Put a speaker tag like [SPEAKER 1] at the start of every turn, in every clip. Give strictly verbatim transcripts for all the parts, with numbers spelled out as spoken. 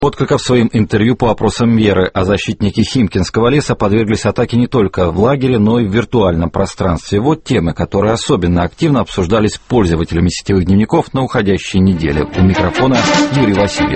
[SPEAKER 1] Откликов своим интервью по вопросам веры, а защитники Химкинского леса подверглись атаке не только в лагере, но и в виртуальном пространстве. Вот темы, которые особенно активно обсуждались пользователями сетевых дневников на уходящей неделе. У микрофона Юрий Васильев.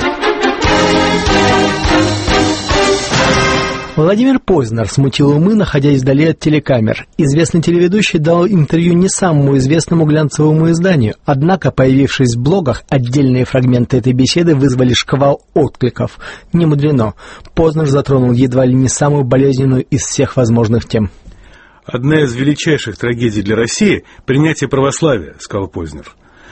[SPEAKER 2] Владимир Познер смутил умы, находясь вдали от телекамер. Известный телеведущий дал интервью не самому известному глянцевому изданию, однако, появившись в блогах, отдельные фрагменты этой беседы вызвали шквал откликов. Не мудрено. Познер затронул едва ли не самую болезненную из всех возможных тем.
[SPEAKER 3] «Одна из величайших трагедий для России – принятие православия», – сказал Познер.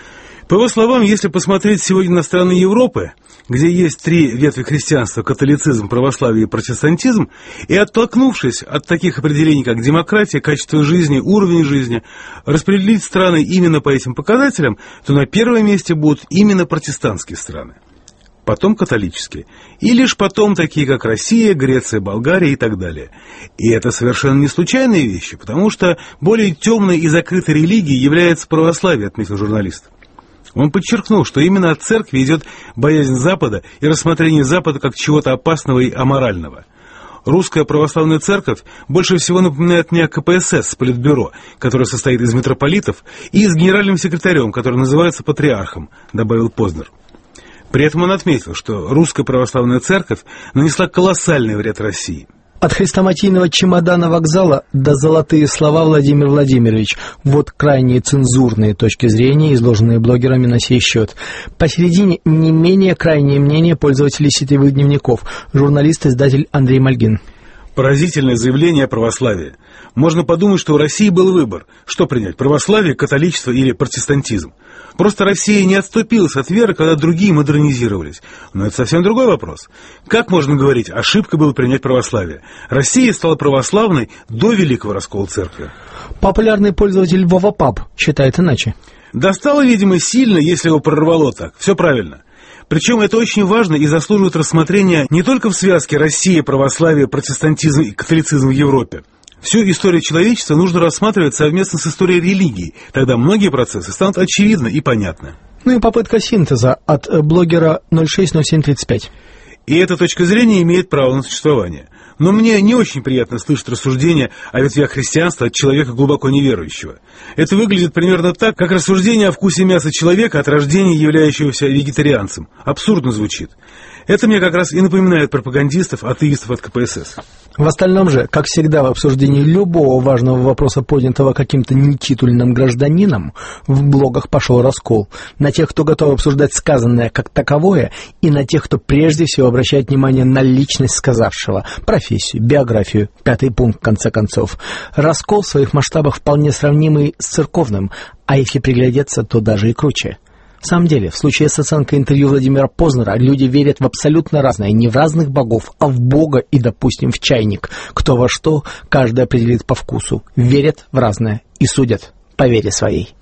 [SPEAKER 3] По его словам, если посмотреть сегодня на страны Европы, где есть три ветви христианства – католицизм, православие и протестантизм, и оттолкнувшись от таких определений, как демократия, качество жизни, уровень жизни, распределить страны именно по этим показателям, то на первом месте будут именно протестантские страны, потом католические, и лишь потом такие, как Россия, Греция, Болгария и так далее. И это совершенно не случайные вещи, потому что более темной и закрытой религией является православие, отметил журналист. Он подчеркнул, что именно от церкви идет боязнь Запада и рассмотрение Запада как чего-то опасного и аморального. Русская православная церковь больше всего напоминает мне ка пэ эс эс с политбюро, которое состоит из митрополитов, и с генеральным секретарем, который называется патриархом, добавил Познер. При этом он отметил, что русская православная церковь нанесла колоссальный вред России.
[SPEAKER 2] От хрестоматийного чемодана вокзала до золотые слова, Владимир Владимирович. Вот крайне цензурные точки зрения, изложенные блогерами на сей счет. Посередине не менее крайнее мнение пользователей сетевых дневников. Журналист-издатель Андрей Мальгин.
[SPEAKER 3] Поразительное заявление о православии. Можно подумать, что у России был выбор, что принять, православие, католичество или протестантизм. Просто Россия не отступилась от веры, когда другие модернизировались. Но это совсем другой вопрос. Как можно говорить, ошибка было принять православие? Россия стала православной до великого раскола церкви.
[SPEAKER 2] Популярный пользователь Вовапап считает иначе.
[SPEAKER 3] Достало, видимо, сильно, если его прорвало так. Все правильно. Причем это очень важно и заслуживает рассмотрения не только в связке Россия, православие, протестантизм и католицизм в Европе. Всю историю человечества нужно рассматривать совместно с историей религии. Тогда многие процессы станут очевидны и понятны.
[SPEAKER 2] Ну и попытка синтеза от блогера ноль шесть ноль семь тридцать пять.
[SPEAKER 3] И эта точка зрения имеет право на существование. Но мне не очень приятно слышать рассуждения о ветвях христианства от человека глубоко неверующего. Это выглядит примерно так, как рассуждение о вкусе мяса человека от рождения, являющегося вегетарианцем. Абсурдно звучит. Это мне как раз и напоминает пропагандистов, атеистов от ка пэ эс эс.
[SPEAKER 2] В остальном же, как всегда в обсуждении любого важного вопроса, поднятого каким-то нетитульным гражданином, в блогах пошел раскол. На тех, кто готов обсуждать сказанное как таковое, и на тех, кто прежде всего обращает внимание на личность сказавшего, профессию, биографию, пятый пункт в конце концов. Раскол в своих масштабах вполне сравнимый с церковным, а если приглядеться, то даже и круче. В самом деле, в случае с оценкой интервью Владимира Познера люди верят в абсолютно разное, не в разных богов, а в Бога и, допустим, в чайник. Кто во что, каждый определит по вкусу. Верят в разное и судят по вере своей.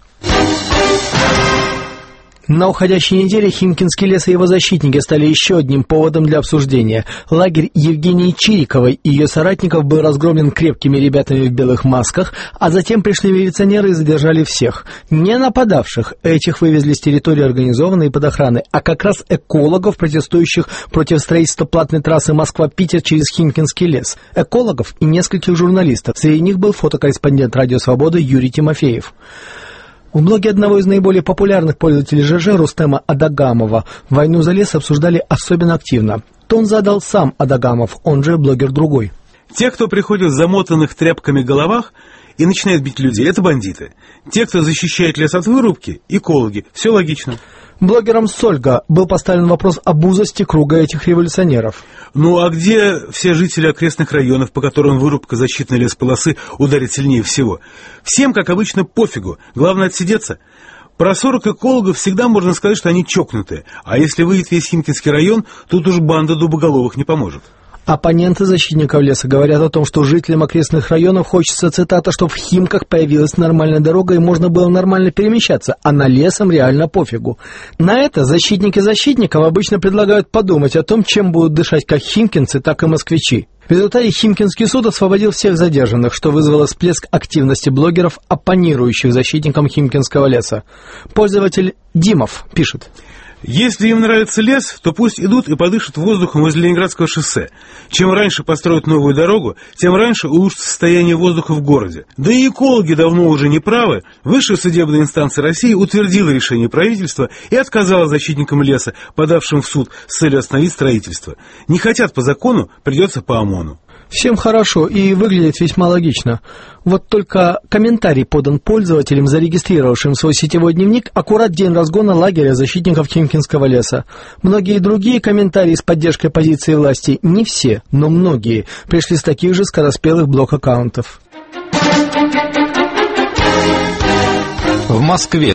[SPEAKER 2] На уходящей неделе Химкинский лес и его защитники стали еще одним поводом для обсуждения. Лагерь Евгении Чириковой и ее соратников был разгромлен крепкими ребятами в белых масках, а затем пришли милиционеры и задержали всех. Не нападавших, этих вывезли с территории организованной и под охраной, а как раз экологов, протестующих против строительства платной трассы Москва-Питер через Химкинский лес. Экологов и нескольких журналистов. Среди них был фотокорреспондент «Радио Свобода» Юрий Тимофеев. В блоге одного из наиболее популярных пользователей ЖЖ Рустема Адагамова войну за лес обсуждали особенно активно. Тон задал сам Адагамов, он же блогер другой.
[SPEAKER 3] Те, кто приходит в замотанных тряпками головах и начинает бить людей, это бандиты. Те, кто защищает лес от вырубки, экологи. Все логично.
[SPEAKER 2] Блогером Сольга был поставлен вопрос об узости круга этих революционеров.
[SPEAKER 3] Ну а где все жители окрестных районов, по которым вырубка защитной лесополосы ударит сильнее всего? Всем, как обычно, пофигу. Главное отсидеться. Про сорок экологов всегда можно сказать, что они чокнутые. А если выйдет весь Химкинский район, тут уж банда дубоголовых не поможет.
[SPEAKER 2] Оппоненты защитников леса говорят о том, что жителям окрестных районов хочется, цитата, чтобы в Химках появилась нормальная дорога и можно было нормально перемещаться, а на лесом реально пофигу. На это защитники защитников обычно предлагают подумать о том, чем будут дышать как химкинцы, так и москвичи. В результате Химкинский суд освободил всех задержанных, что вызвало всплеск активности блогеров, оппонирующих защитникам Химкинского леса. Пользователь Димов пишет.
[SPEAKER 3] Если им нравится лес, то пусть идут и подышат воздухом возле Ленинградского шоссе. Чем раньше построят новую дорогу, тем раньше улучшится состояние воздуха в городе. Да и экологи давно уже не правы. Высшая судебная инстанция России утвердила решение правительства и отказала защитникам леса, подавшим в суд с целью остановить строительство. Не хотят по закону, придется по ОМОНу.
[SPEAKER 2] Всем хорошо и выглядит весьма логично. Вот только комментарий подан пользователем, зарегистрировавшим свой сетевой дневник аккурат день разгона лагеря защитников Химкинского леса. Многие другие комментарии с поддержкой позиции власти, не все, но многие, пришли с таких же скороспелых блок-аккаунтов.
[SPEAKER 1] В Москве